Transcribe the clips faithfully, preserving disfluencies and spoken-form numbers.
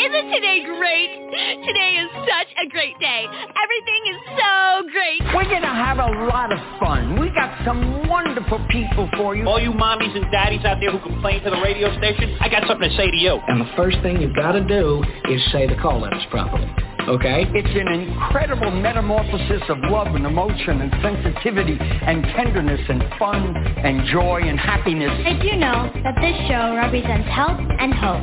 Isn't today great? Today is such a great day. Everything is so great. We're going to have a lot of fun. We got some wonderful people for you. All you mommies and daddies out there who complain to the radio station, I got something to say to you. And the first thing you've got to do is say the call letters properly. Okay? It's an incredible metamorphosis of love and emotion and sensitivity and tenderness and fun and joy and happiness. Did you know that this show represents health and hope?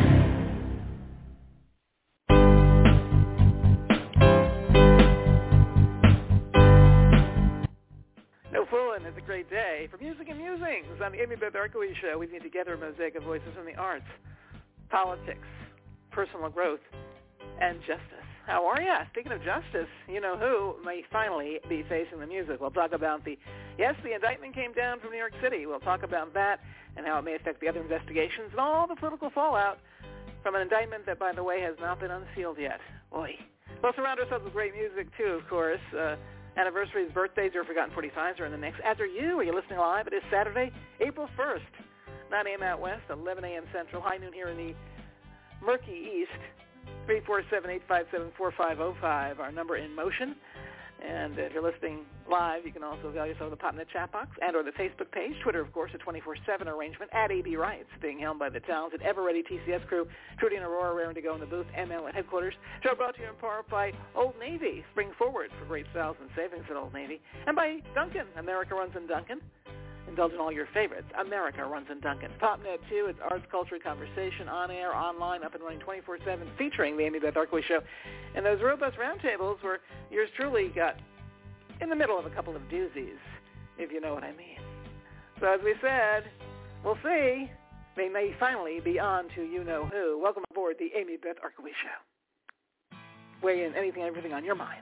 No fooling, it's a great day for Music and Musings on the Amy Beth Arkowitz Show. We need together a mosaic of voices from the arts, politics, personal growth, and justice. How are you? Speaking of justice, you know who may finally be facing the music. We'll talk about the, yes, the indictment came down from New York City. We'll talk about that and how it may affect the other investigations and all the political fallout from an indictment that, by the way, has not been unsealed yet. Boy. We'll surround ourselves with great music, too, of course. Uh, anniversaries, birthdays, or Forgotten forty-fives are in the mix. As are you. Are you listening live? It is Saturday, April first, nine a.m. out west, eleven a.m. Central, high noon here in the murky east. three four seven, eight five seven, four five zero five, our number in motion. And if you're listening live, you can also avail yourself of the Popnet chat box and or the Facebook page. Twitter, of course, a twenty-four seven arrangement at A B Rights, being helmed by the talented, ever-ready T C S crew. Trudy and Aurora raring to go in the booth, M L at headquarters. Show brought to you in part by Old Navy. Spring forward for great styles and savings at Old Navy. And by Duncan. America runs in Duncan. Indulge in all your favorites. America runs in Duncan. Popnet, too. It's arts, culture, conversation, on air, online, up and running twenty-four seven, featuring the Amy Beth Arkowitz Show. And those robust roundtables where yours truly got in the middle of a couple of doozies, if you know what I mean. So as we said, we'll see. They may finally be on to you-know-who. Welcome aboard the Amy Beth Arkowitz Show. Weigh in anything, everything on your mind.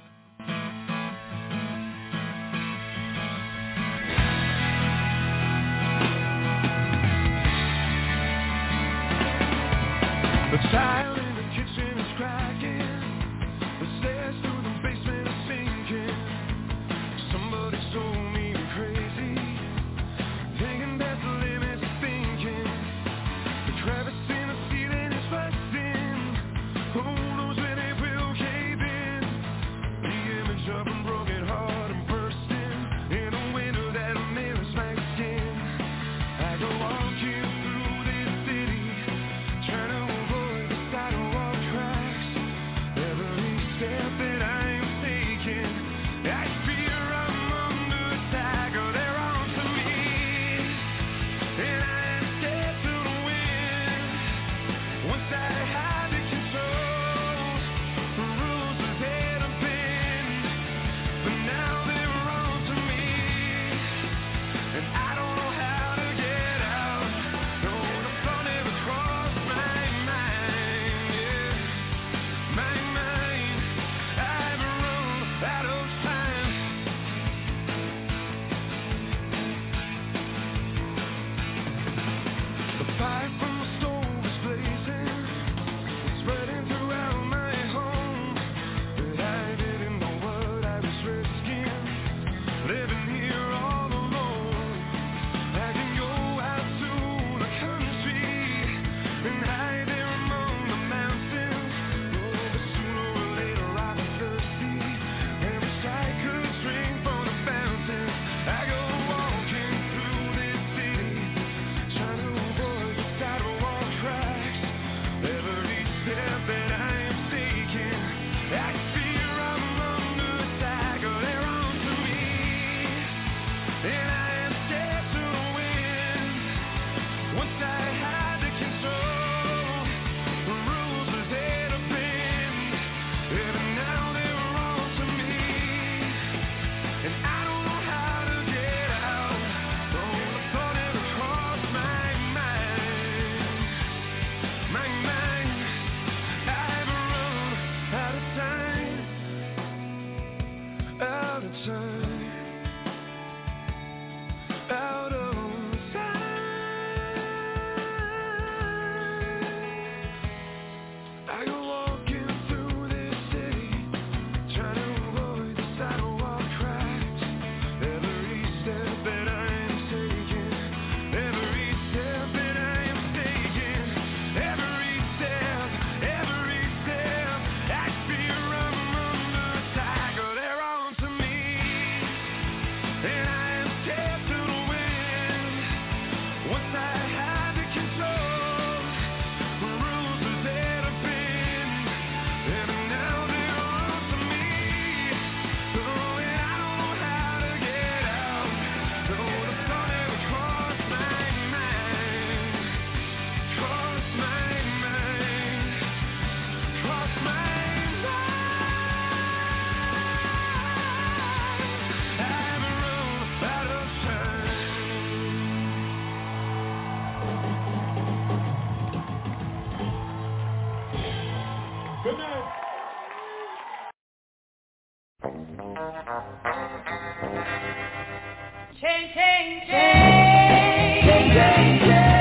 The tile in the kitchen is cracking. The stairs to the basement are sinking. Somebody told me I'm crazy, thinking that the limits of thinking. The crevice in the ceiling is busting. Who knows when it will cave in? The image of a broken heart and bursting in a window that mirrors my skin. I go walking through this city, trying to I don't Good night. Change, change, change, change, change, change.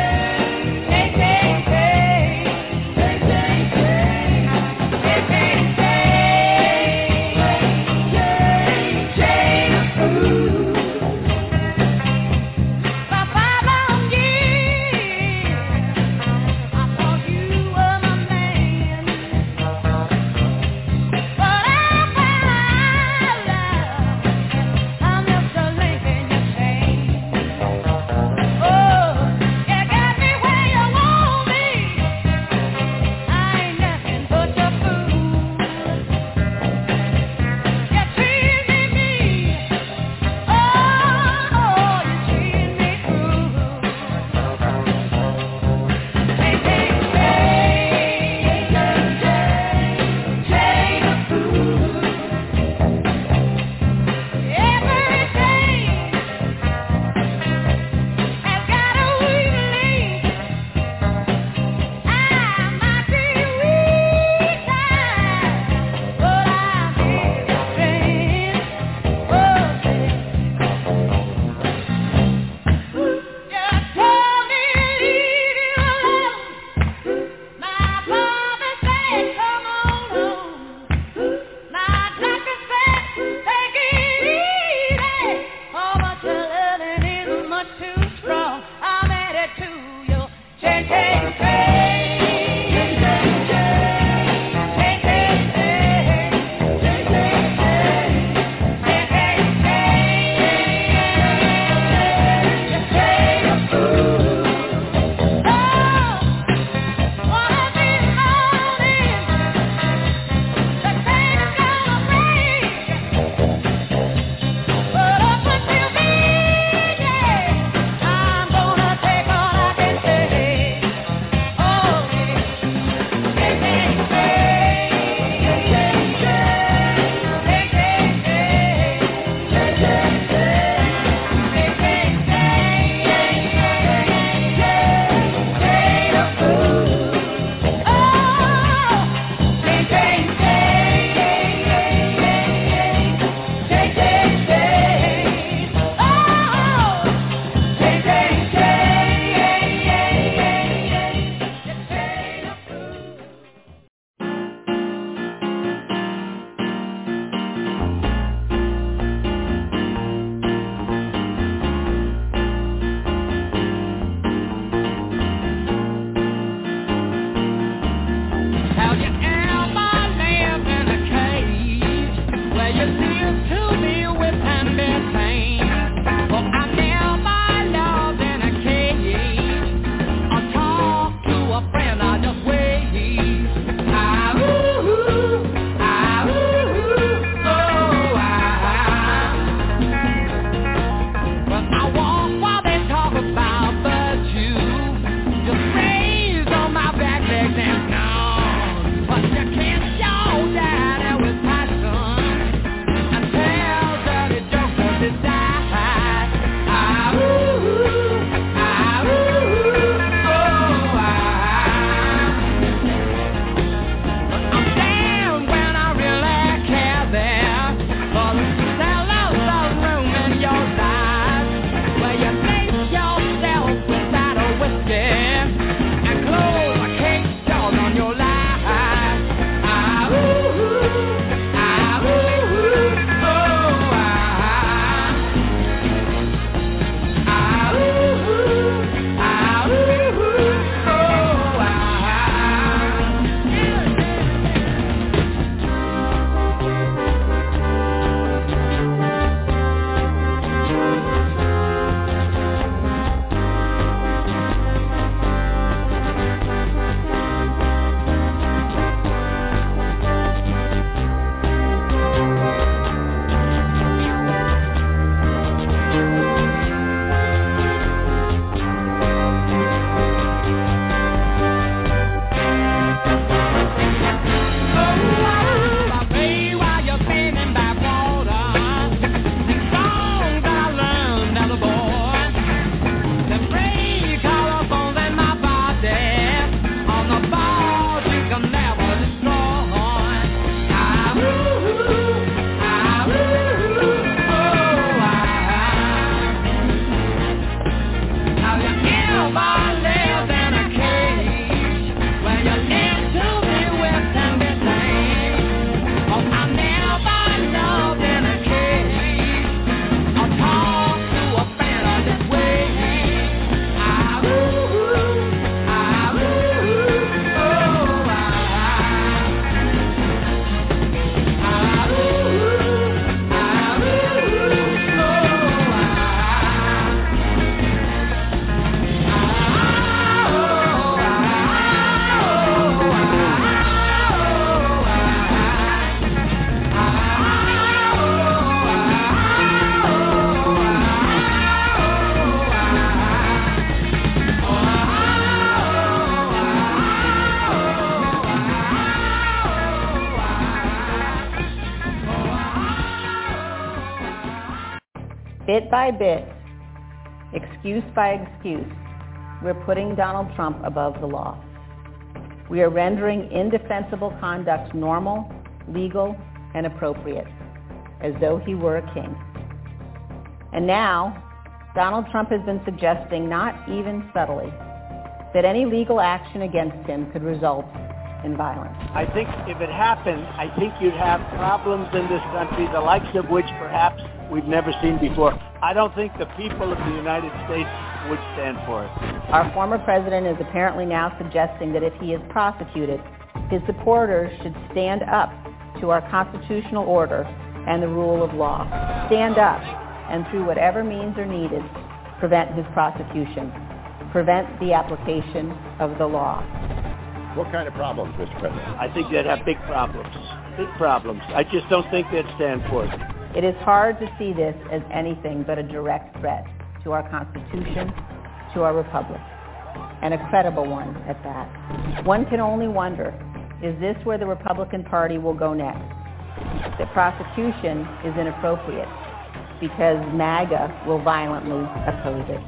Bit by bit, excuse by excuse, we're putting Donald Trump above the law. We are rendering indefensible conduct normal, legal, and appropriate, as though he were a king. And now, Donald Trump has been suggesting, not even subtly, that any legal action against him could result in violence. I think if it happened, I think you'd have problems in this country, the likes of which perhaps we've never seen before. I don't think the people of the United States would stand for it. Our former president is apparently now suggesting that if he is prosecuted, his supporters should stand up to our constitutional order and the rule of law. Stand up and through whatever means are needed, prevent his prosecution. Prevent the application of the law. What kind of problems, Mister President? I think they'd have big problems. Big problems. I just don't think they'd stand for it. It is hard to see this as anything but a direct threat to our Constitution, to our Republic, and a credible one at that. One can only wonder, is this where the Republican Party will go next? The prosecution is inappropriate because MAGA will violently oppose it.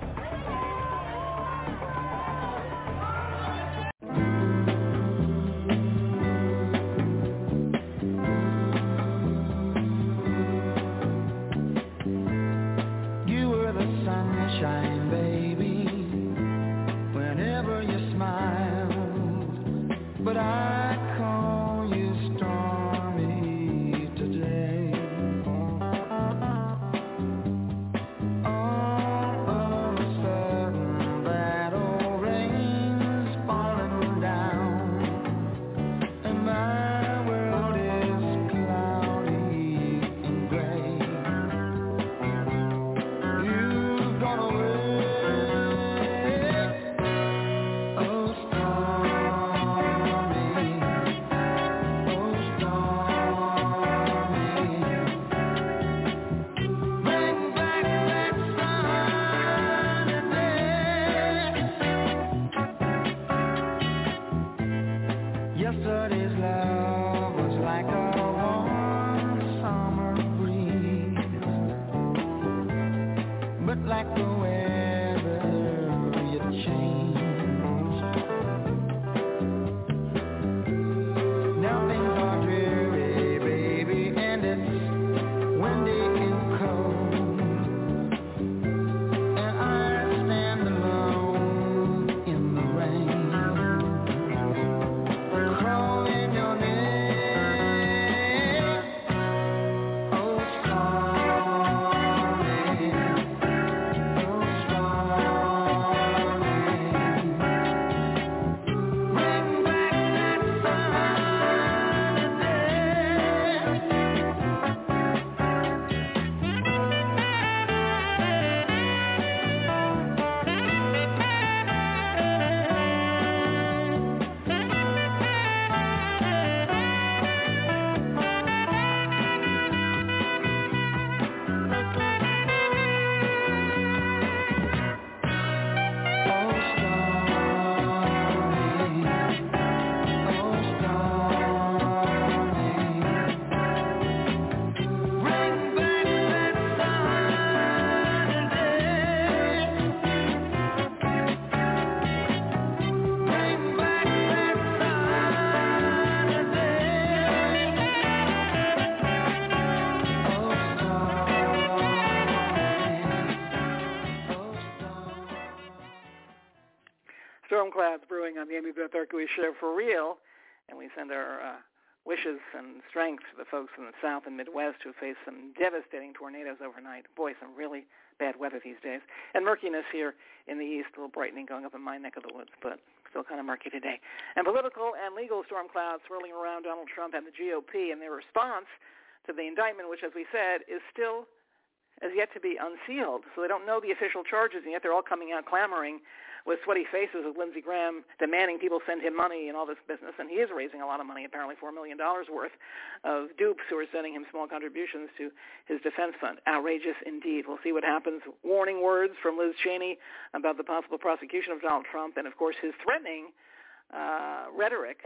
Storm clouds brewing on the Amy Beth Erkowitz Show for real, and we send our uh, wishes and strength to the folks in the South and Midwest who face some devastating tornadoes overnight. Boy, some really bad weather these days. And murkiness here in the East, a little brightening going up in my neck of the woods, but still kind of murky today. And political and legal storm clouds swirling around Donald Trump and the G O P and their response to the indictment, which, as we said, is still as yet to be unsealed. So they don't know the official charges, and yet they're all coming out clamoring with sweaty faces with Lindsey Graham demanding people send him money and all this business. And he is raising a lot of money, apparently four million dollars worth of dupes who are sending him small contributions to his defense fund. Outrageous indeed. We'll see what happens. Warning words from Liz Cheney about the possible prosecution of Donald Trump and, of course, his threatening uh, rhetoric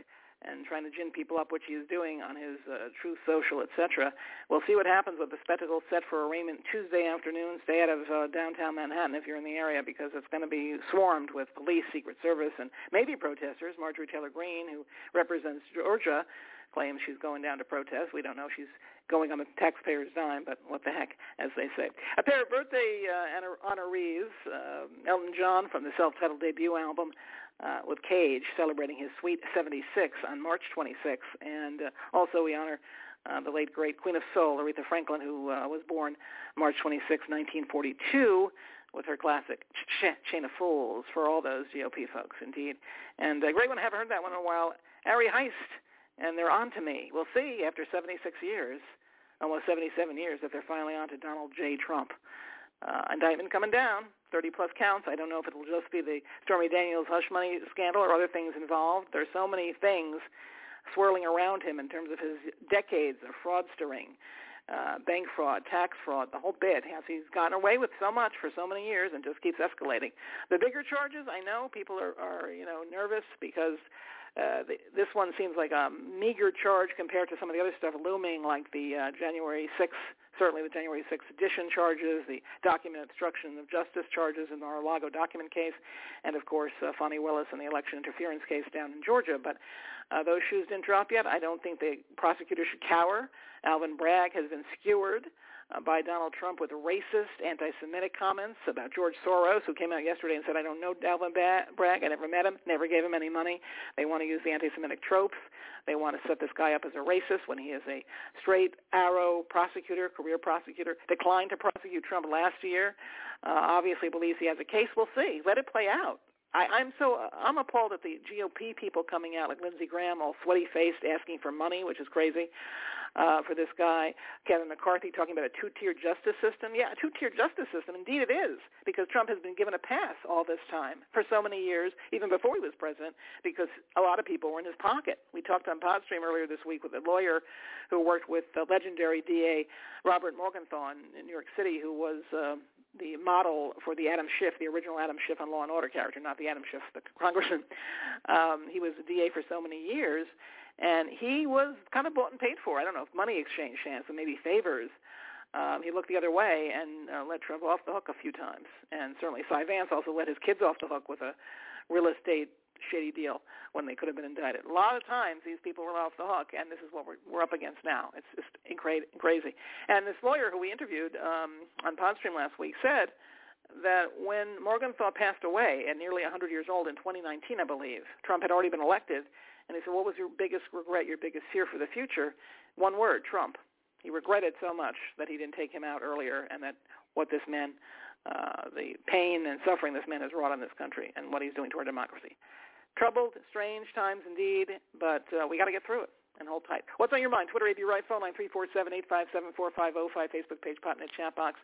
and trying to gin people up, which he is doing on his uh, Truth Social, et cetera. We'll see what happens with the spectacle set for arraignment Tuesday afternoon. Stay out of uh, downtown Manhattan if you're in the area, because it's going to be swarmed with police, Secret Service, and maybe protesters. Marjorie Taylor Greene, who represents Georgia, claims she's going down to protest. We don't know if she's going on the taxpayer's dime, but what the heck, as they say. A pair of birthday uh, honorees, uh, Elton John from the self-titled debut album, Uh, with Cage, celebrating his sweet seventy-six on March twenty-sixth. And uh, also we honor uh, the late, great Queen of Soul, Aretha Franklin, who uh, was born March twenty-sixth, nineteen forty-two, with her classic Chain of Fools, for all those G O P folks, indeed. And a uh, great one, I haven't heard that one in a while, Ari Heist, and they're on to me. We'll see after seventy-six years, almost seventy-seven years, that they're finally on to Donald J. Trump. Uh, indictment coming down, thirty-plus counts. I don't know if it will just be the Stormy Daniels hush money scandal or other things involved. There's so many things swirling around him in terms of his decades of fraudstering, uh, bank fraud, tax fraud, the whole bit. Has he's gotten away with so much for so many years and just keeps escalating. The bigger charges, I know people are, are you know, nervous because uh, the, this one seems like a meager charge compared to some of the other stuff looming, like the uh, January sixth, certainly the January sixth edition charges, the document obstruction of justice charges in the Mar-a-Lago document case, and, of course, uh, Fani Willis and the election interference case down in Georgia. But uh, those shoes didn't drop yet. I don't think the prosecutor should cower. Alvin Bragg has been skewered uh, by Donald Trump with racist, anti-Semitic comments about George Soros, who came out yesterday and said, I don't know Alvin Bragg. I never met him, never gave him any money. They want to use the anti-Semitic tropes. They want to set this guy up as a racist when he is a straight arrow prosecutor, career prosecutor, declined to prosecute Trump last year, uh, obviously believes he has a case. We'll see. Let it play out. I, I'm so I'm appalled at the G O P people coming out like Lindsey Graham, all sweaty-faced, asking for money, which is crazy uh, for this guy. Kevin McCarthy talking about a two-tier justice system. Yeah, a two-tier justice system. Indeed it is, because Trump has been given a pass all this time for so many years, even before he was president, because a lot of people were in his pocket. We talked on Podstream earlier this week with a lawyer who worked with the legendary D A Robert Morgenthau in New York City, who was uh, the model for the Adam Schiff, the original Adam Schiff on Law and Order character, not the Adam Schiff, the congressman. Um, he was a D A for so many years, and he was kind of bought and paid for. I don't know if money exchanged hands, but maybe favors. Um, he looked the other way and uh, let Trump off the hook a few times. And certainly Cy Vance also let his kids off the hook with a real estate shady deal when they could have been indicted. A lot of times these people were off the hook, and this is what we're, we're up against now. It's just crazy. And this lawyer who we interviewed um, on Podstream last week said that when Morgenthau passed away at nearly one hundred years old in twenty nineteen, I believe, Trump had already been elected, and he said, what was your biggest regret, your biggest fear for the future? One word, Trump. He regretted so much that he didn't take him out earlier, and that what this man, uh, the pain and suffering this man has wrought on this country and what he's doing to our democracy. Troubled, strange times indeed, but uh, we got to get through it and hold tight. What's on your mind? Twitter, A B Right, phone line three four seven, eight five seven, four five zero five, Facebook page, Potnet chat box.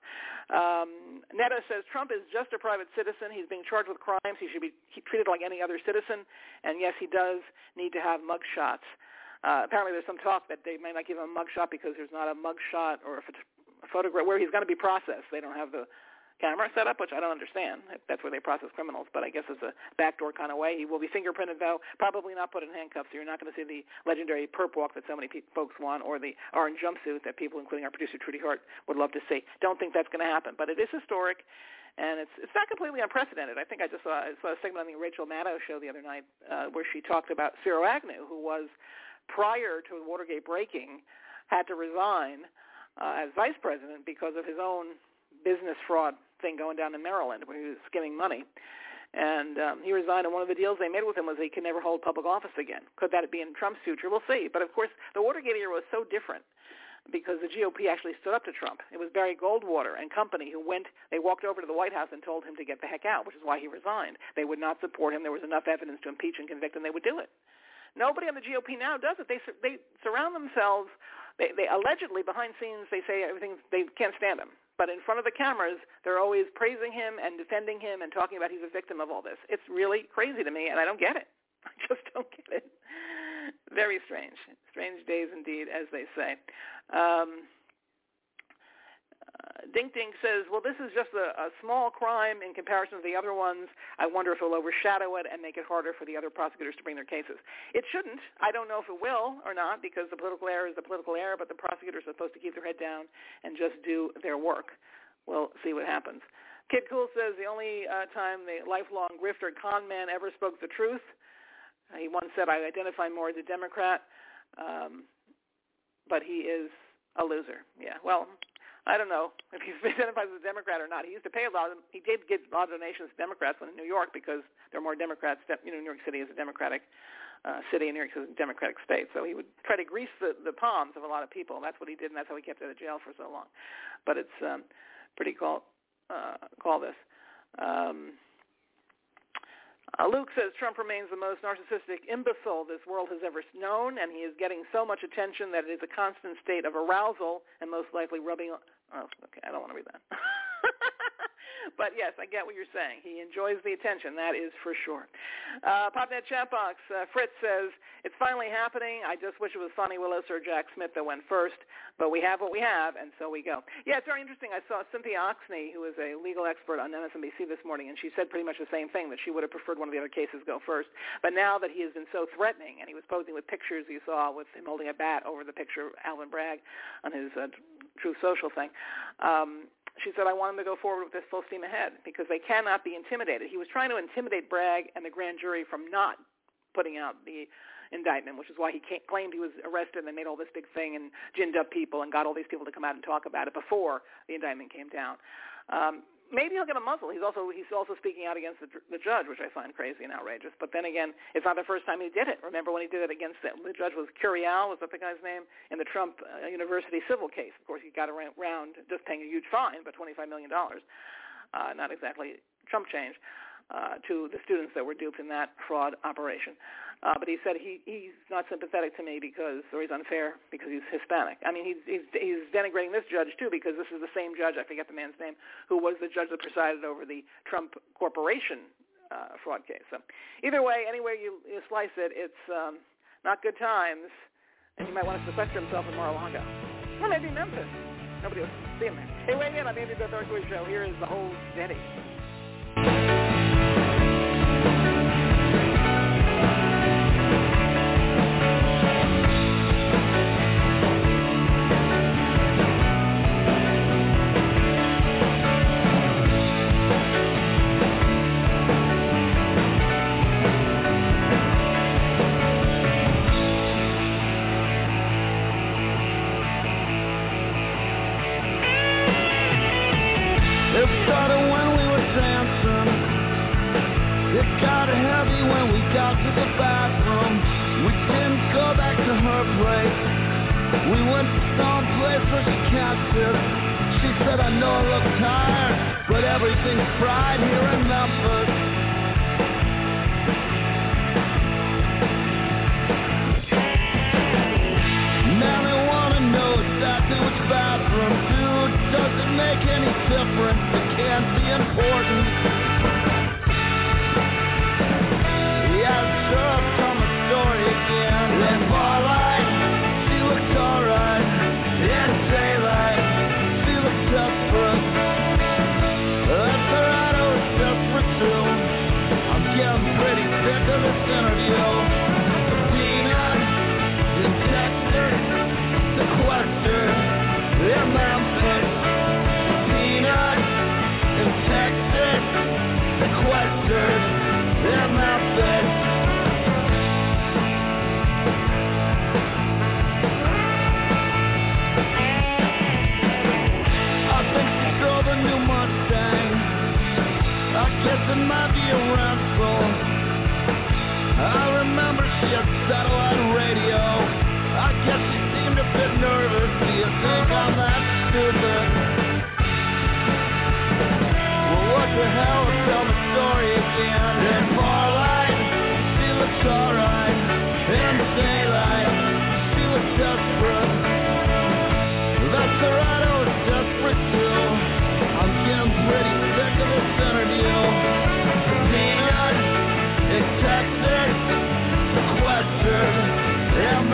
Um, Netta says Trump is just a private citizen. He's being charged with crimes. He should be treated like any other citizen. And, yes, he does need to have mug shots. Uh, apparently there's some talk that they may not give him a mug shot because there's not a mug shot or a, phot- a photograph where he's going to be processed. They don't have the camera set up, which I don't understand. That's where they process criminals, but I guess it's a backdoor kind of way. He will be fingerprinted, though, probably not put in handcuffs, so you're not going to see the legendary perp walk that so many pe- folks want, or the orange jumpsuit that people, including our producer Trudy Hart, would love to see. Don't think that's going to happen, but it is historic, and it's it's not completely unprecedented. I think I just saw, I saw a segment on the Rachel Maddow show the other night uh, where she talked about Cyril Agnew, who was, prior to Watergate breaking, had to resign uh, as vice president because of his own business fraud thing going down in Maryland where he was skimming money. And um, he resigned, and one of the deals they made with him was he could never hold public office again. Could that be in Trump's future? We'll see. But, of course, the Watergate era was so different because the G O P actually stood up to Trump. It was Barry Goldwater and company who went, they walked over to the White House and told him to get the heck out, which is why he resigned. They would not support him. There was enough evidence to impeach and convict, and they would do it. Nobody on the G O P now does it. They they surround themselves, they, they allegedly behind scenes, they say everything, they can't stand him. But in front of the cameras, they're always praising him and defending him and talking about he's a victim of all this. It's really crazy to me, and I don't get it. I just don't get it. Very strange. Strange days indeed, as they say. Um, uh, Dink Dink says, well, this is just a, a small crime in comparison to the other ones. I wonder if it will overshadow it and make it harder for the other prosecutors to bring their cases. It shouldn't. I don't know if it will or not, because the political error is the political error, but the prosecutors are supposed to keep their head down and just do their work. We'll see what happens. Kid Cool says the only uh, time the lifelong grifter con man ever spoke the truth, uh, he once said, I identify more as a Democrat, um, but he is a loser. Yeah, well, I don't know if he identifies as a Democrat or not. He used to pay a lot of, he did give a lot of donations to Democrats in New York because there are more Democrats. You know, New York City is a Democratic uh, city, and New York is a Democratic state. So he would try to grease the, the palms of a lot of people. And that's what he did, and that's how he kept out of jail for so long. But it's um, pretty cool, uh, call this. Um, Uh, Luke says Trump remains the most narcissistic imbecile this world has ever known, and he is getting so much attention that it is a constant state of arousal and most likely rubbing on... Oh, okay, I don't want to read that. But, yes, I get what you're saying. He enjoys the attention, that is for sure. Uh, PopNet Chatbox, uh, Fritz says, it's finally happening. I just wish it was Fani Willis or Jack Smith that went first, but we have what we have, and so we go. Yeah, it's very interesting. I saw Cynthia Oxney, who is a legal expert on M S N B C this morning, and she said pretty much the same thing, that she would have preferred one of the other cases go first. But now that he has been so threatening, and he was posing with pictures you saw with him holding a bat over the picture of Alvin Bragg on his uh, Truth Social thing, um, she said, I want him to go forward with this full steam ahead because they cannot be intimidated. He was trying to intimidate Bragg and the grand jury from not putting out the indictment, which is why he claimed he was arrested, and they made all this big thing and ginned up people and got all these people to come out and talk about it before the indictment came down. Um, maybe he'll get a muzzle. He's also he's also speaking out against the, the judge, which I find crazy and outrageous. But then again, it's not the first time he did it. Remember when he did it against the, the judge was Curiel, was that the guy's name, in the Trump uh, University civil case. Of course, he got around just paying a huge fine, but twenty-five million dollars, uh, not exactly Trump change, uh, to the students that were duped in that fraud operation. Uh, but he said he, he's not sympathetic to me because, or he's unfair because he's Hispanic. I mean, he's, he's, he's denigrating this judge, too, because this is the same judge, I forget the man's name, who was the judge that presided over the Trump Corporation uh, fraud case. So either way, any way you, you slice it, it's um, not good times, and he might want to sequester himself in Mar-a-Lago. Or maybe Memphis. Nobody will see him there. Hey, weigh in on the Amy Beth Berkowitz Show. Here is the whole Steady.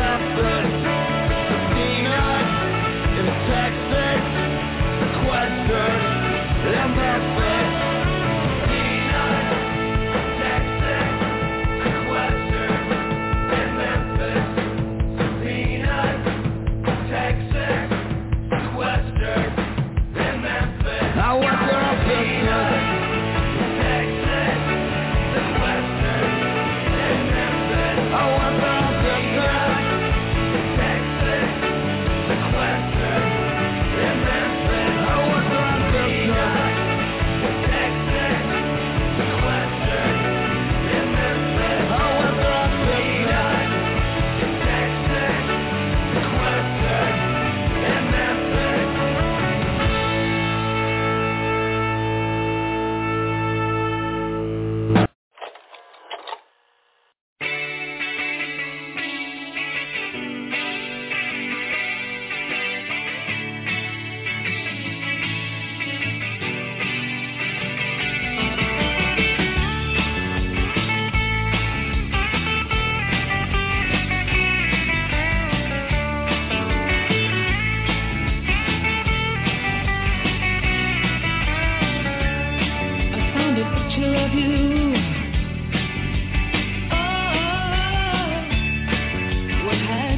Texas, sequestered.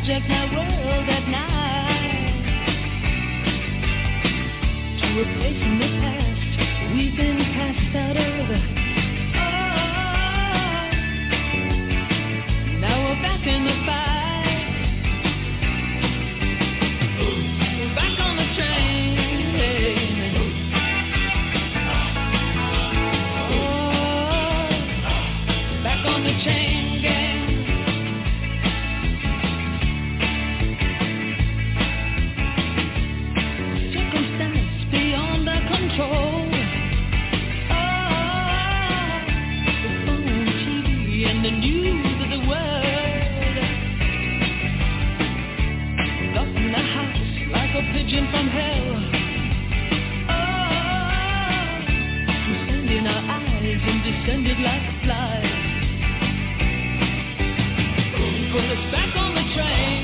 hijack my world at night. To a place in the past we've been cast out of. Oh, now we're back in the fight. We're back on the train. Oh, back on the chain gang. Control. Oh, the phone, T V, and the news of the world. Locked in the house like a pigeon from hell. Oh, we stand in our eyes and descended like a fly. Put us back on the train.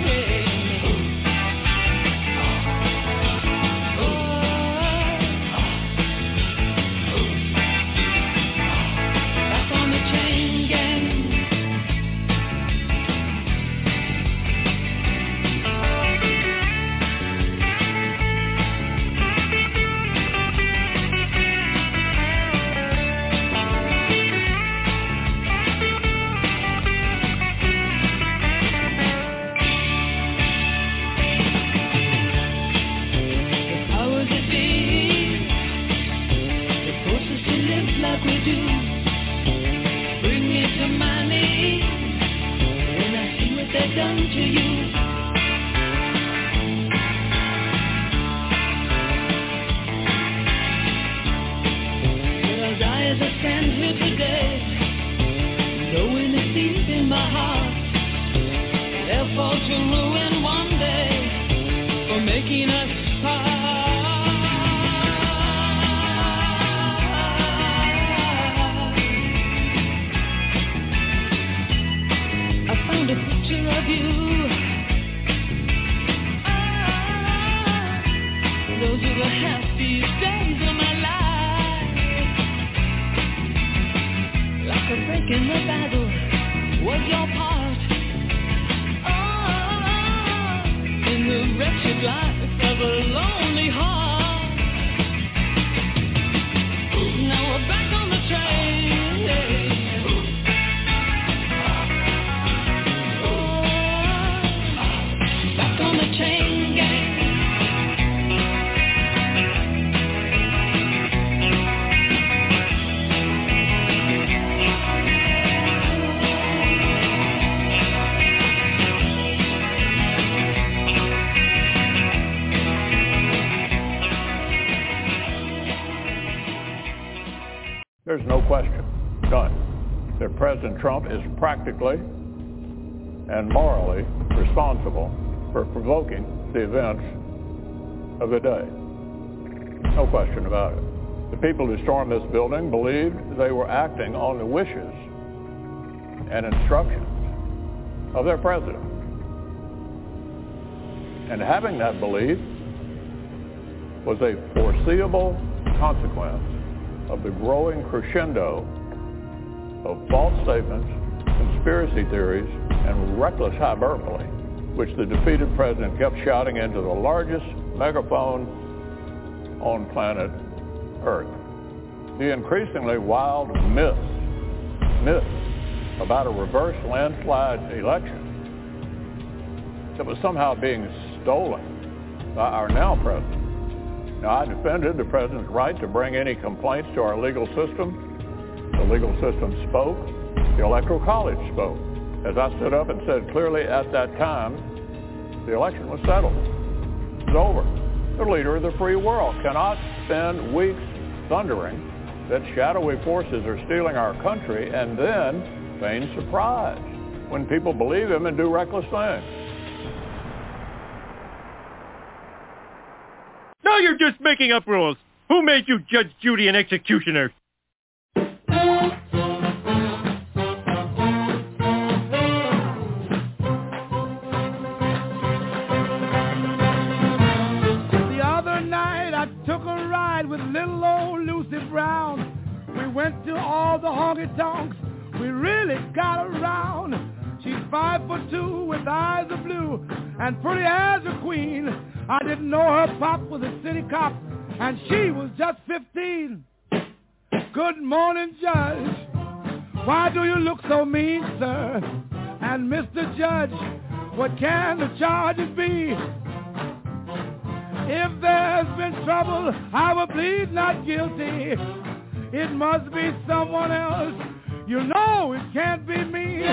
There's no question, none, that President Trump is practically and morally responsible for provoking the events of the day. No question about it. The people who stormed this building believed they were acting on the wishes and instructions of their president. And having that belief was a foreseeable consequence of the growing crescendo of false statements, conspiracy theories, and reckless hyperbole, which the defeated president kept shouting into the largest megaphone on planet Earth. The increasingly wild myths, myths about a reverse landslide election that was somehow being stolen by our now president. Now, I defended the president's right to bring any complaints to our legal system. The legal system spoke. The Electoral College spoke. As I stood up and said clearly at that time, the election was settled. It's over. The leader of the free world cannot spend weeks thundering that shadowy forces are stealing our country and then feign surprise when people believe him and do reckless things. Now you're just making up rules. Who made you judge, jury, and executioner? The other night I took a ride with little old Lucy Brown. We went to all the honky-tonks. We really got around. She's five foot two with with eyes of blue and pretty as a queen. I didn't know her pop was a city cop, and she was just fifteen. Good morning, Judge. Why do you look so mean, sir? And Mister Judge, what can the charges be? If there's been trouble, I will plead not guilty. It must be someone else. You know it can't be me.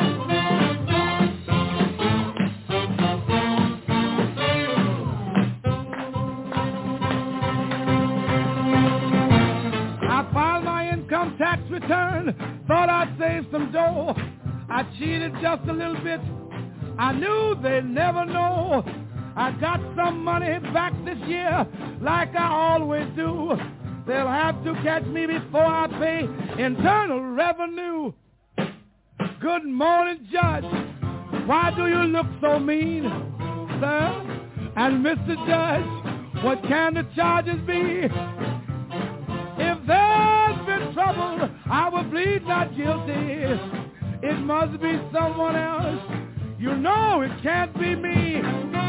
I filed my income tax return, thought I'd save some dough. I cheated just a little bit. I knew they'd never know. I got some money back this year, like I always do. They'll have to catch me before I pay Internal Revenue. Good morning, Judge. Why do you look so mean, sir? And Mister Judge, what can the charges be? If there's been trouble, I will plead not guilty. It must be someone else. You know it can't be me.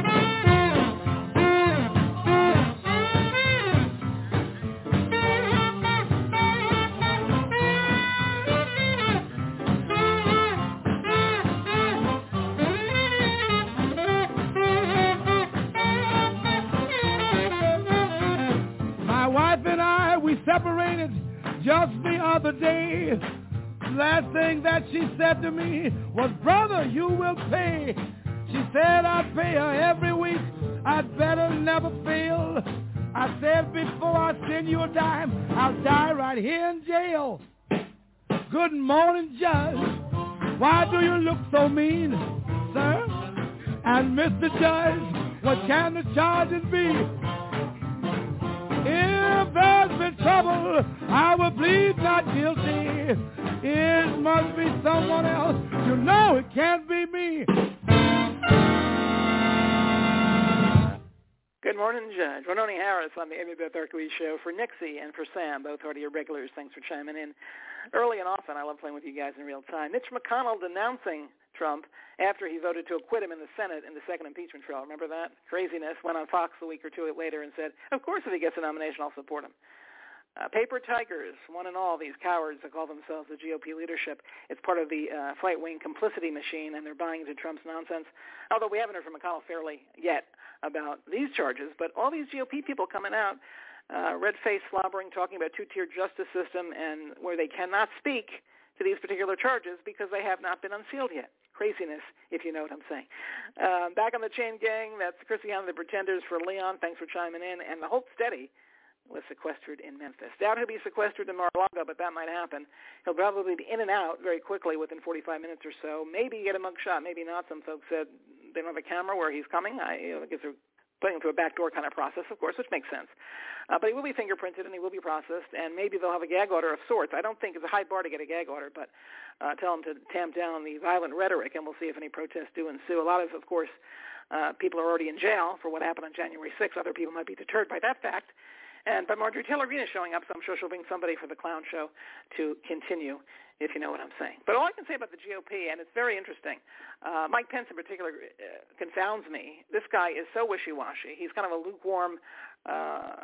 My wife and I, we separated just the other day. Last thing that she said to me was, brother, you will pay. She said I'd pay her every week. I'd better never fail. I said before I send you a dime, I'll die right here in jail. Good morning, Judge. Why do you look so mean, sir? And Mister Judge, what can the charges be? If there's been trouble, I will plead not guilty. It must be someone else. You know it can't be me. Good morning, Judge. Rononi Harris on the Amy Beth Erkowitz Show for Nixie and for Sam, both are your regulars. Thanks for chiming in. Early and often, I love playing with you guys in real time. Mitch McConnell denouncing Trump after he voted to acquit him in the Senate in the second impeachment trial. Remember that? Craziness. Went on Fox a week or two later and said, of course, if he gets a nomination, I'll support him. Uh, paper tigers, one and all, these cowards that call themselves the G O P leadership. It's part of the uh, right-wing complicity machine, and they're buying into Trump's nonsense. Although we haven't heard from McConnell fairly yet about these charges, but all these G O P people coming out, uh, red-faced slobbering, talking about two-tiered justice system and where they cannot speak to these particular charges because they have not been unsealed yet. Craziness, if you know what I'm saying. Uh, back on the chain gang, that's Christiana the Pretenders for Leon. Thanks for chiming in. And the Hope Steady was sequestered in Memphis. Doubt he'll be sequestered in Mar-a-Lago, but that might happen. He'll probably be in and out very quickly within forty-five minutes or so. Maybe get a mug shot, maybe not. Some folks said they don't have a camera where he's coming. I, you know, I guess they're putting him through a backdoor kind of process, of course, which makes sense. Uh, but he will be fingerprinted and he will be processed, and maybe they'll have a gag order of sorts. I don't think it's a high bar to get a gag order, but uh, tell him to tamp down the violent rhetoric, and we'll see if any protests do ensue. A lot of, of course, uh, people are already in jail for what happened on January sixth. Other people might be deterred by that fact. And but Marjorie Taylor Greene is showing up, so I'm sure she'll bring somebody for the clown show to continue, if you know what I'm saying. But all I can say about the G O P, and it's very interesting, uh, Mike Pence in particular uh, confounds me. This guy is so wishy-washy. He's kind of a lukewarm uh,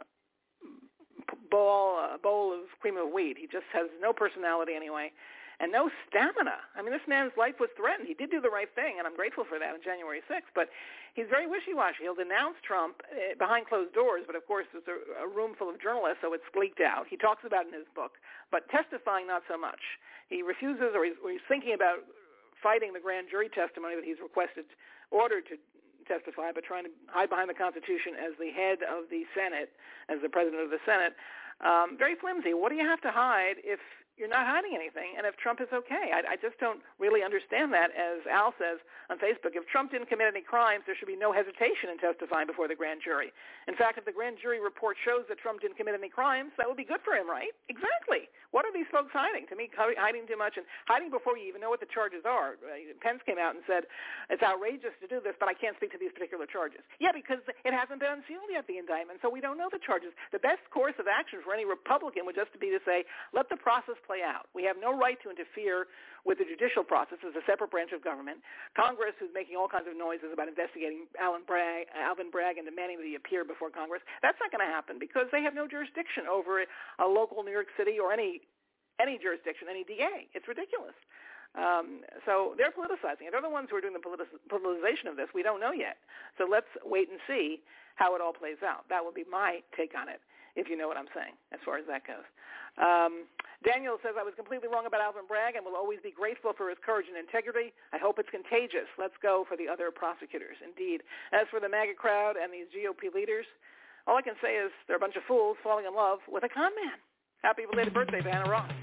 bowl, uh, bowl of cream of wheat. He just has no personality anyway. And no stamina. I mean, this man's life was threatened. He did do the right thing, and I'm grateful for that on January sixth, but he's very wishy-washy. He'll denounce Trump uh, behind closed doors, but of course there's a, a room full of journalists, so it's leaked out. He talks about it in his book, but testifying not so much. He refuses, or he's, or he's thinking about fighting the grand jury testimony that he's requested, ordered to testify, but trying to hide behind the Constitution as the head of the Senate, as the president of the Senate. Um, very flimsy. What do you have to hide if you're not hiding anything, and if Trump is okay? I, I just don't really understand that. As Al says on Facebook, if Trump didn't commit any crimes, there should be no hesitation in testifying before the grand jury. In fact, if the grand jury report shows that Trump didn't commit any crimes, that would be good for him, right? Exactly. What are these folks hiding? To me, hiding too much and hiding before you even know what the charges are. Pence came out and said, it's outrageous to do this, but I can't speak to these particular charges. Yeah, because it hasn't been unsealed yet, the indictment, so we don't know the charges. The best course of action for any Republican would just be to say, let the process play out. We have no right to interfere with the judicial process as a separate branch of government. Congress, who's making all kinds of noises about investigating Alan Bragg, Alvin Bragg and demanding that he appear before Congress, that's not going to happen because they have no jurisdiction over a local New York City or any any jurisdiction, any D A. It's ridiculous. Um, so they're politicizing it. They're the ones who are doing the politic- politicization of this. We don't know yet. So let's wait and see how it all plays out. That would be my take on it, if you know what I'm saying, as far as that goes. Um, Daniel says, I was completely wrong about Alvin Bragg and will always be grateful for his courage and integrity. I hope it's contagious. Let's go for the other prosecutors. Indeed. As for the MAGA crowd and these G O P leaders, all I can say is they're a bunch of fools falling in love with a con man. Happy belated birthday to Hannah Ross.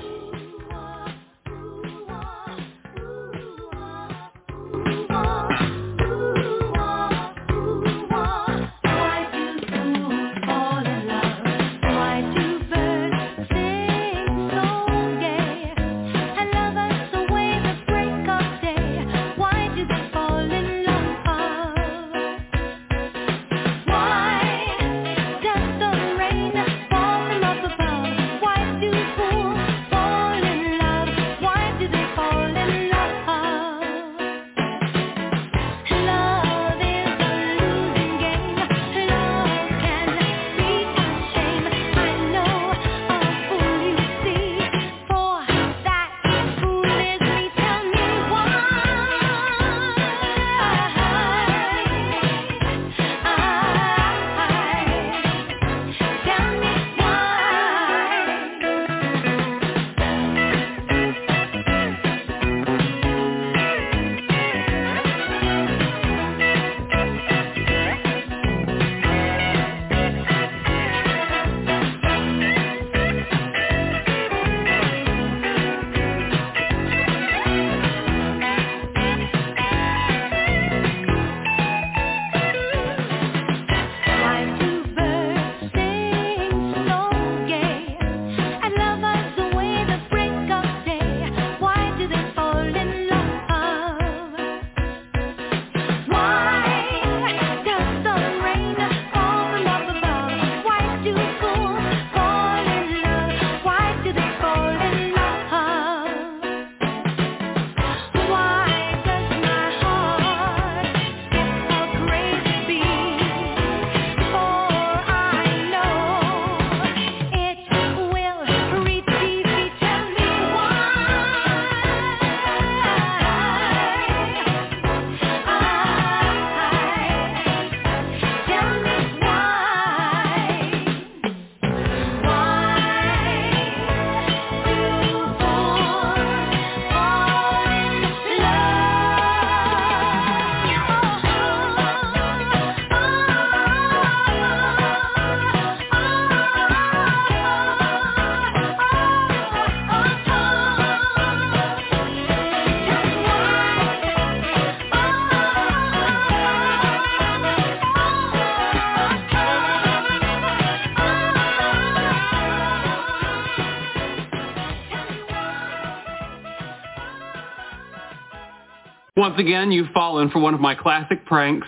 Once again, you've fallen for one of my classic pranks.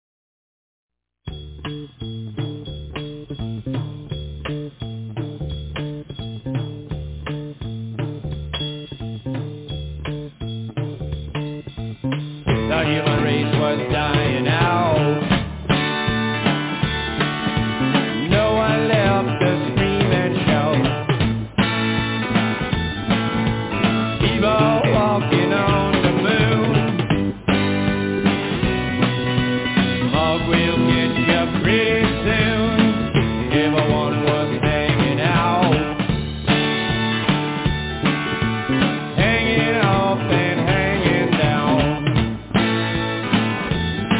The human race was dying out. No one left to scream and shout. People walking on the moon. Smog will get you pretty soon. Everyone was hanging out, hanging off and hanging down.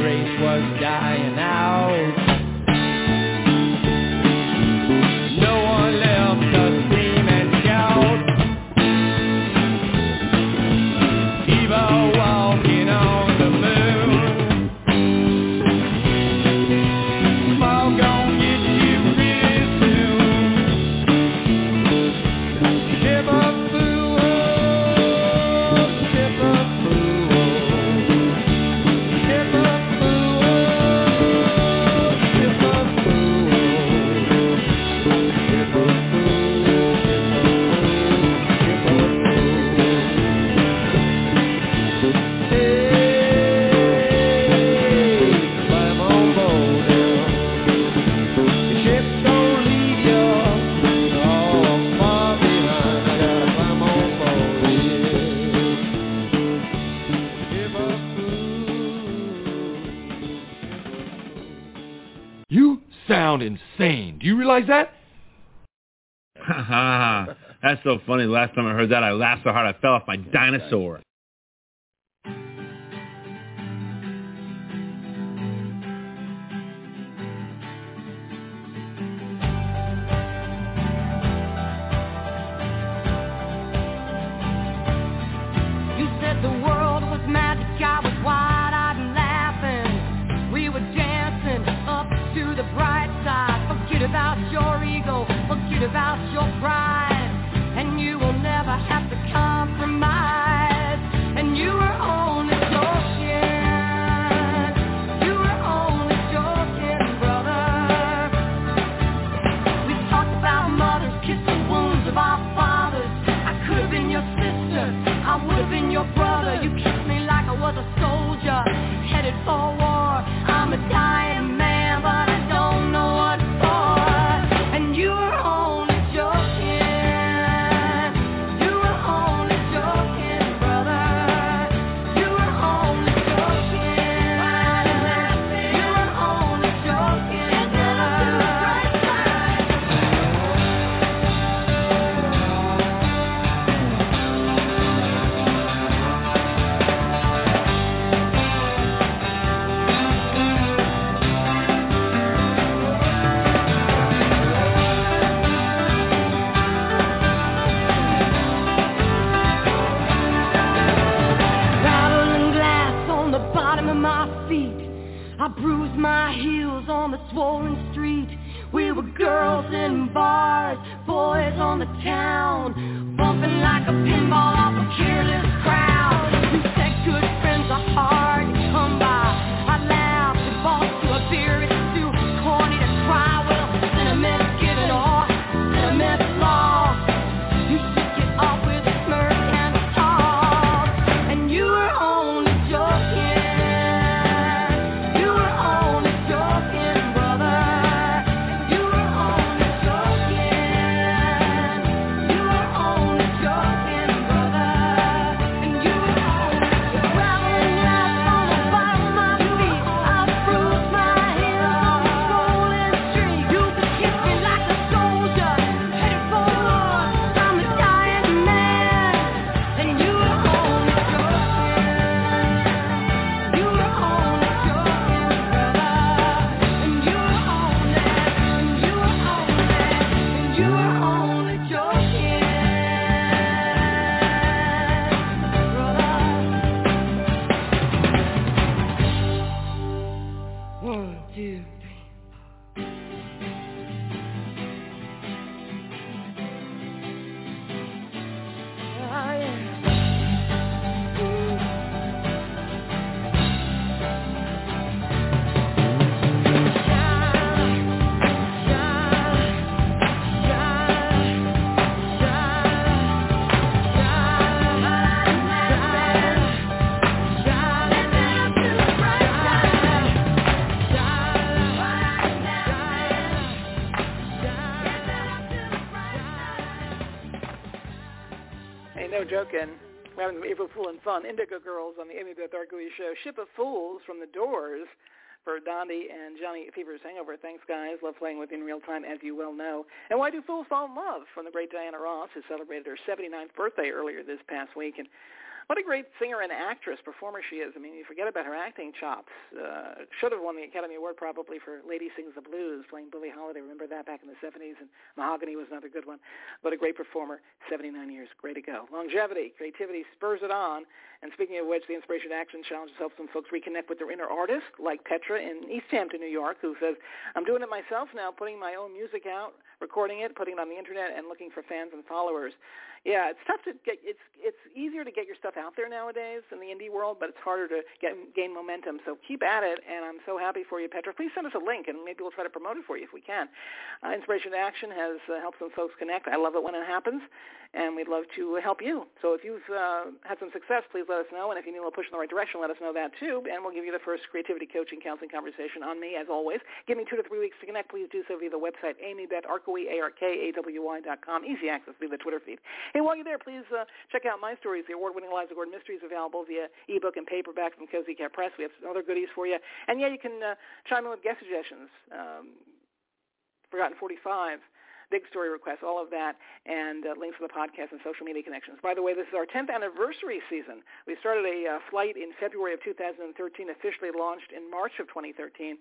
grace was dying out. No one left to scream and shout. People walking on the moon. Smoke gon' get you pretty soon. Ship a fool, ship a fool, ship a fool, ship a fool, ship a fool. You sound insane. Do you realize that? That's so funny. Last time I heard that, I laughed so hard I fell off my dinosaur. You said the world was magic, I was wide-eyed and laughing. We were dancing up to the bright side. Forget about your ego, forget about your pride. And you will never have to compromise. And you were only joking. You were only joking, brother. We talked about mothers kissing wounds of our fathers. I could have been your sister, I would have been your brother. You kissed me like I was a soldier, headed for war. I'm a dying man, but I don't know what for. And you were only joking. You were only joking, brother. You were only joking. You were only joking, brother. Rattling glass on the bottom of my feet. I bruised my heels on the swollen street. We were girls in bars, boys on the town, bumping like a pinball off a careless crowd. We said good friends are hard to come by. I laughed and bought to a beer, it's too corny to try. Well, sentiment's given off, sentiment's lost. You should get off with a smirk and a talk. And you were only joking. You were only joking, brother. You were only joking. You were only joking, brother. And you were only rattling laps on the bottom of my feet. I bruised my heels on the swollen street. You could kiss me like a soldier, headed for war. I'm a dying man, and you were only joking. You were only joking, brother. And you were only, and you were only, and you were only joking, brother. One, two, three. Ah, yeah. Ain't no joking. We're having April Fool and fun. Indigo Girls on the Amy Beth Arcui Show. Ship of Fools from the Doors for Dondi and Johnny Fever's Hangover. Thanks, guys. Love playing with you in real time, as you well know. And Why Do Fools Fall in Love from the great Diana Ross, who celebrated her seventy-ninth birthday earlier this past week. And What a great singer and actress, performer she is. I mean, you forget about her acting chops. Uh, should have won the Academy Award probably for Lady Sings the Blues, playing Billie Holiday. Remember that back in the seventies? And Mahogany was another good one. But a great performer, seventy-nine years, great to go. Longevity, creativity spurs it on. And speaking of which, the Inspiration Action Challenge helps some folks reconnect with their inner artist, like Petra in East Hampton, New York, who says, I'm doing it myself now, putting my own music out, recording it, putting it on the internet, and looking for fans and followers. Yeah, it's tough to get, it's it's easier to get your stuff out there nowadays in the indie world, but it's harder to get, gain momentum. So keep at it, and I'm so happy for you, Petra. Please send us a link, and maybe we'll try to promote it for you if we can. Uh, Inspiration to Action has uh, helped some folks connect. I love it when it happens, and we'd love to help you. So if you've uh, had some success, please let us know, and if you need a little push in the right direction, let us know that too, and we'll give you the first creativity coaching counseling conversation on me, as always. Give me two to three weeks to connect. Please do so via the website, Amy Beth Arkaway, A R K A W Y dot com. Easy access via the Twitter feed. Hey, while you're there, please uh, check out My Stories, the award-winning Eliza Gordon Mysteries, available via ebook and paperback from Cozy Cat Press. We have some other goodies for you. And, yeah, you can uh, chime in with guest suggestions. Um, Forgotten forty-five, big story requests, all of that, and uh, links to the podcast and social media connections. By the way, this is our tenth anniversary season. We started a uh, flight in February of two thousand thirteen, officially launched in March of twenty thirteen.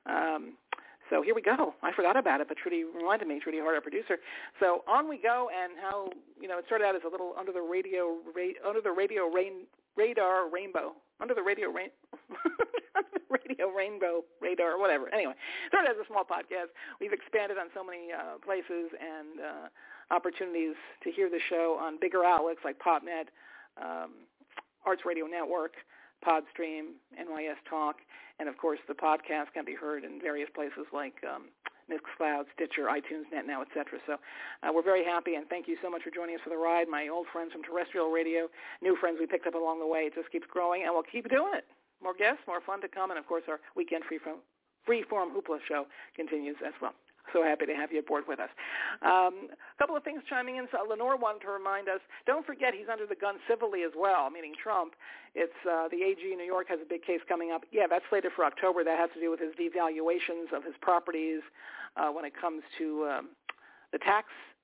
Um, So here we go. I forgot about it, but Trudy reminded me, Trudy Hart, our producer. So on we go, and how, you know, it started out as a little under the radio, ra- under the radio rain, radar rainbow, under the radio rain, under the radio rainbow radar, whatever. Anyway, started as a small podcast. We've expanded on so many uh, places and uh, opportunities to hear the show on bigger outlets like PopNet, um, Arts Radio Network, Podstream, N Y S Talk, and, of course, the podcast can be heard in various places like um, Mixcloud, Stitcher, iTunes, NetNow, et cetera. So uh, we're very happy, and thank you so much for joining us for the ride. My old friends from terrestrial radio, new friends we picked up along the way. It just keeps growing, and we'll keep doing it. More guests, more fun to come, and, of course, our weekend free-form, free-form Hoopla show continues as well. So happy to have you aboard with us. Um, a couple of things chiming in. So Lenore wanted to remind us, don't forget he's under the gun civilly as well, meaning Trump. It's uh, the A G in New York has a big case coming up. Yeah, that's slated for October. That has to do with his devaluations of his properties uh, when it comes to um, the tax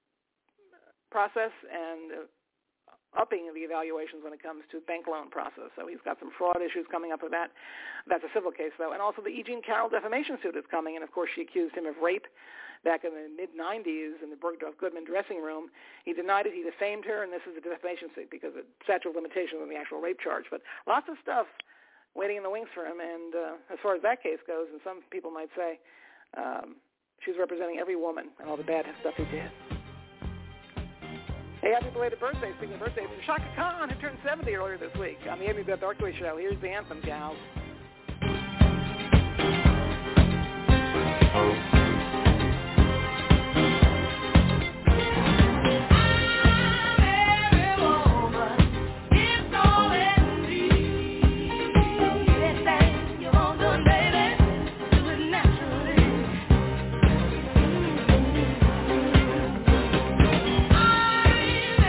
process and uh, upping the evaluations when it comes to bank loan process. So he's got some fraud issues coming up with that. That's a civil case, though. And also the E. Jean Carroll defamation suit is coming, and, of course, she accused him of rape back in the mid nineties in the Bergdorf Goodman dressing room. He denied it. He defamed her, and this is a defamation suit because of statute of limitations on the actual rape charge. But lots of stuff waiting in the wings for him. And uh, as far as that case goes, and some people might say, um, she's representing every woman and all the bad stuff he did. Hey, happy belated birthday. Speaking of birthdays, Shaka Khan, who turned seventy earlier this week on the Amy Beth Arkaway Show. Here's the anthem, gals.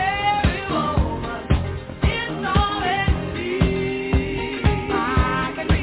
I can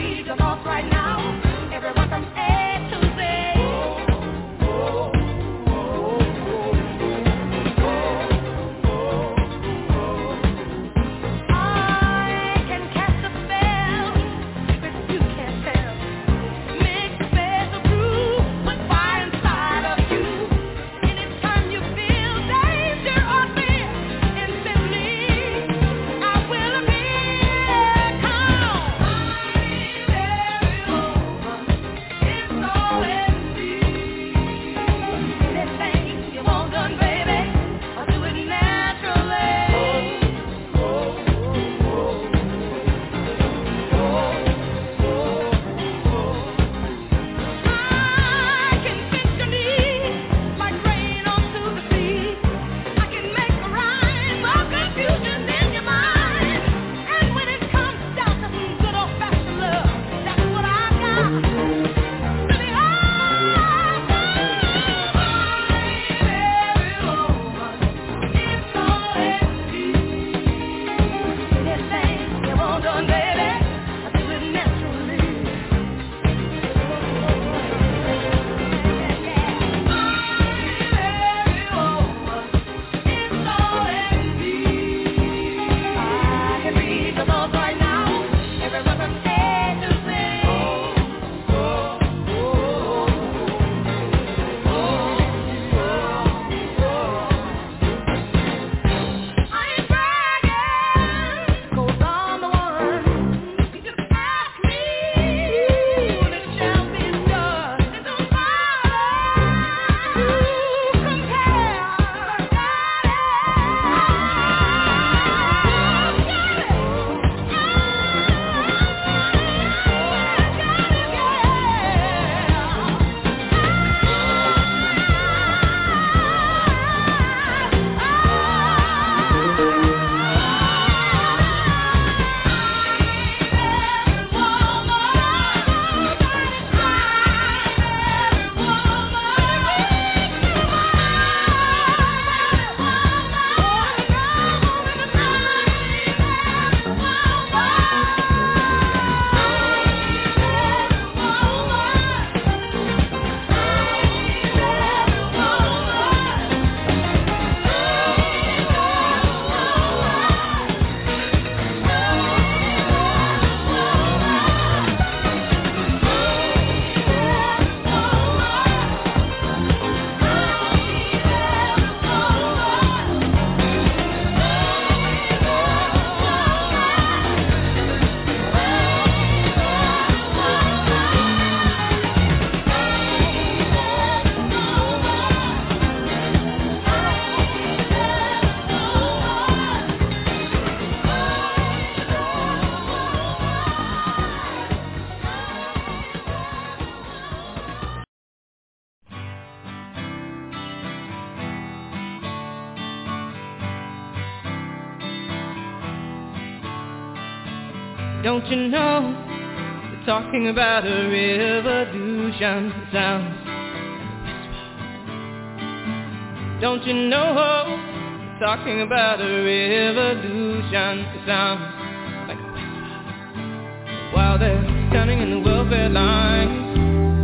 Don't you know, we're talking about a revolution. It sounds Don't you know, we're talking about a revolution. It sounds like a whisper. While they're standing in the welfare lines,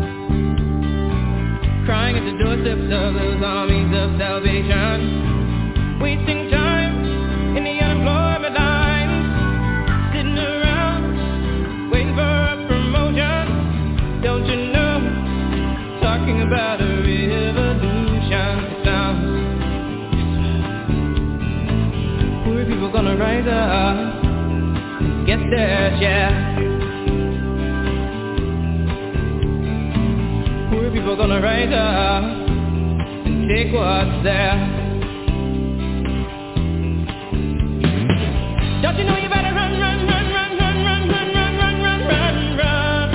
crying at the doorsteps of those armies of salvation, wasting time in the unemployment lines, sitting around waiting for a promotion. Don't you know, talking about a revolution. It sounds poor people gonna rise up and get their share. Poor people gonna rise up and take what's there. Don't you know you better run, run, run, run, run, run, run, run, run, run, run, run.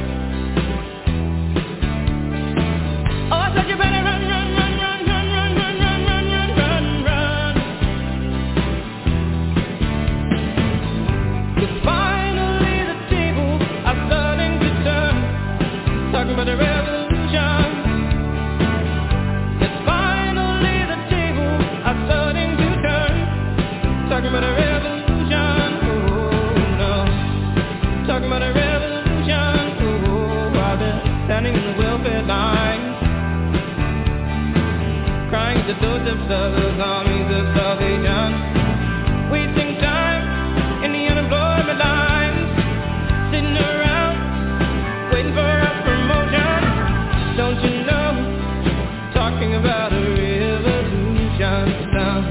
Oh, I said you better run, run, run, run, run, run, run, run, run, run, run, run. 'Cause finally the tables are starting to turn. Talking about the revolution. 'Cause finally the tables are starting to turn. Talking about a revolution. Talking about a revolution, oh, while they're standing in the welfare lines, crying at the doorsteps of those armies of salvation, wasting time in the unemployment lines, sitting around waiting for a promotion. Don't you know, talking about a revolution sound.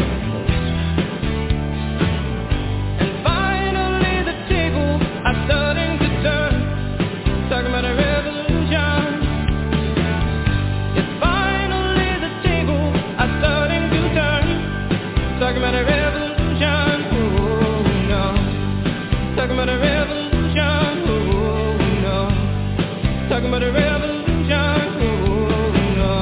Starting to turn, talking about a revolution. Yes, finally the tables are starting to turn, talking about a revolution. Oh no, talking about a revolution. Oh no, talking about a revolution. Oh no.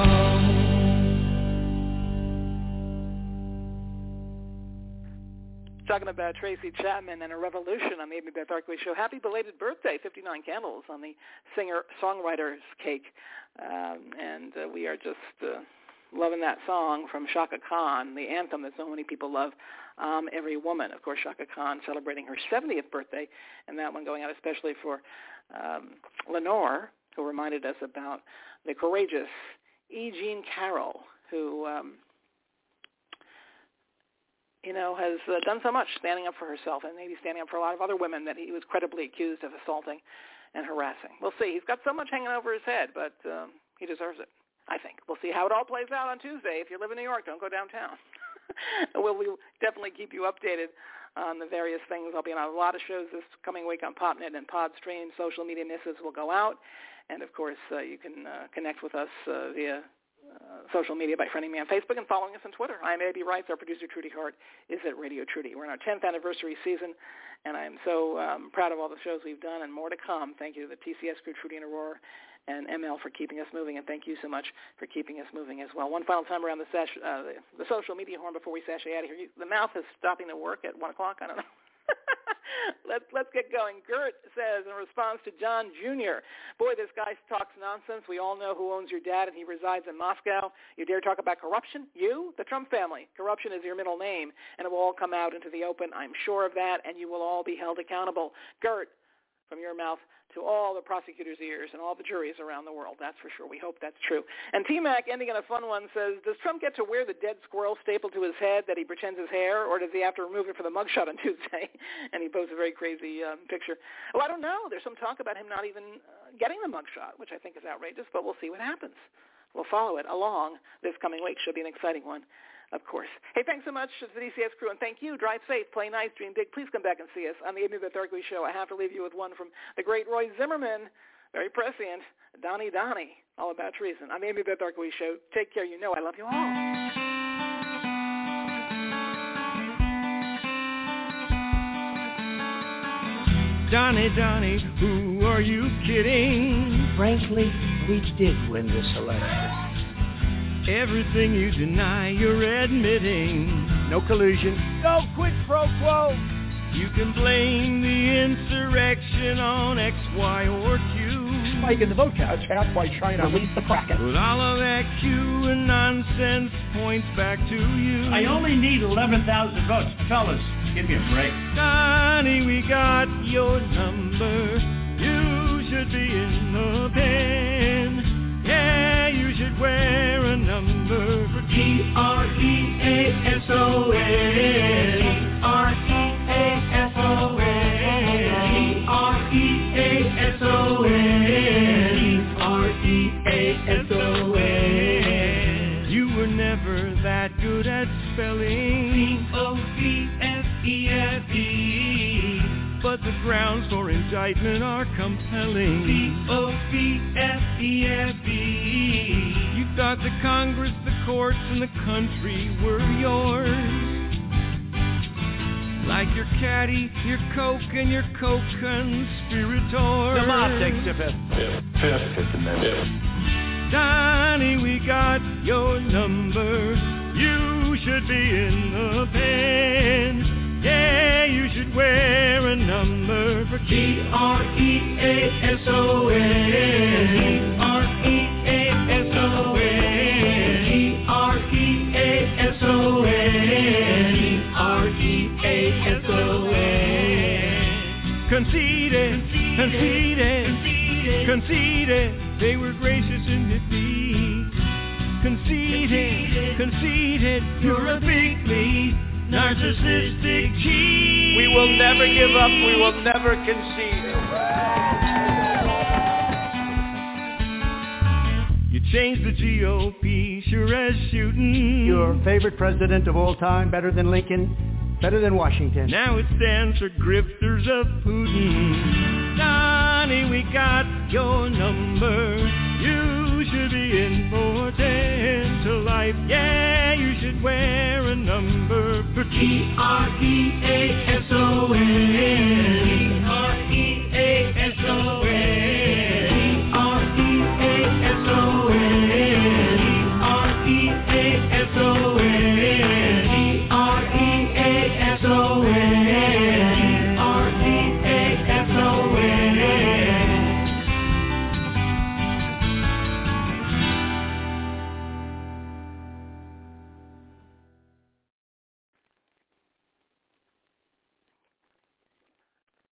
Talking about Tracy Chapman and a revolution on the Amy Beth Arkway Show. Happy belated birthday, fifty-nine candles on the singer-songwriter's cake. Um, and uh, we are just uh, loving that song from Chaka Khan, the anthem that so many people love, um, Every Woman. Of course, Chaka Khan celebrating her seventieth birthday, and that one going out especially for um, Lenore, who reminded us about the courageous E. Jean Carroll, who... Um, you know, has uh, done so much standing up for herself and maybe standing up for a lot of other women that he was credibly accused of assaulting and harassing. We'll see. He's got so much hanging over his head, but um, he deserves it, I think. We'll see how it all plays out on Tuesday. If you live in New York, don't go downtown. we'll, we'll definitely keep you updated on the various things. I'll be on a lot of shows this coming week on PopNet and PodStream. Social media misses will go out. And, of course, uh, you can uh, connect with us uh, via Uh, social media by friending me on Facebook and following us on Twitter. I'm A B Rice. Our producer, Trudy Hart, is at Radio Trudy. We're in our tenth anniversary season, and I'm so um, proud of all the shows we've done and more to come. Thank you to the T C S crew, Trudy and Aurora, and M L for keeping us moving, and thank you so much for keeping us moving as well. One final time around the, sash, uh, the, the social media horn before we sashay out of here. You, the mouth is stopping to work at one o'clock. I don't know. let's let's get going. Gert says in response to John Junior, boy, this guy talks nonsense. We all know who owns your dad, and he resides in Moscow. You dare talk about corruption? You? The Trump family. Corruption is your middle name, and it will all come out into the open. I'm sure of that, and you will all be held accountable. Gert, from your mouth to all the prosecutors' ears and all the juries around the world. That's for sure. We hope that's true. And T-Mac, ending on a fun one, says, does Trump get to wear the dead squirrel stapled to his head that he pretends is hair, or does he have to remove it for the mugshot on Tuesday? And he posts a very crazy um, picture. Well, I don't know. There's some talk about him not even uh, getting the mugshot, which I think is outrageous, but we'll see what happens. We'll follow it along this coming week. Should be an exciting one, of course. Hey, thanks so much to the D C S crew, and thank you. Drive safe, play nice, dream big. Please come back and see us on the Amy Beth Arkway Show. I have to leave you with one from the great Roy Zimmerman, very prescient, Donnie Donnie, all about treason. On the Amy Beth Arkway Show. Take care. You know I love you all. Johnny, Johnny, who are you kidding? Frankly, we did win this election. Everything you deny, you're admitting. No collusion. No quid pro quo. You can blame the insurrection on X, Y, or Q. Spike in the vote count, that's why China released the Kraken. But all of that Q and nonsense points back to you. I only need eleven thousand votes. Fellas, give me a break. Donnie, we got your number. You should be in the pen. Yeah, you should wear a number for T R E A S O N. T R E A S O N. T R E A S O N. T R E A S O N. You were never that good at spelling. C O V F E F E. But the grounds for indictment are compelling. C O V F E F E. You thought the Congress, the courts, and the country were yours. Like your caddy, your coke, and your co-conspirator. The mob takes the fifth. Fifth, fifth, fifth amendment. Donnie, we got your number. You should be in the pen. Yeah, you should wear a number for T R E A S O N. T R E A S O N. T R E A S O N. T R E A S O N. Conceded, conceded, conceded. They were gracious in defeat. Conceded, conceded. You're a big lead. Narcissistic cheat. We will never give up. We will never concede. You changed the G O P, sure as shooting. Your favorite president of all time, better than Lincoln, better than Washington. Now it stands for grifters of Putin. Donnie, we got your number. You should be important to life. Yeah, you should wear a number for T R E A S O N.